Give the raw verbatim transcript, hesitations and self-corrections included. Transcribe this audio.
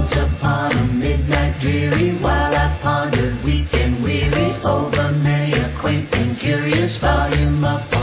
Once upon a midnight dreary, while I pondered weak and weary over many a quaint and curious volume of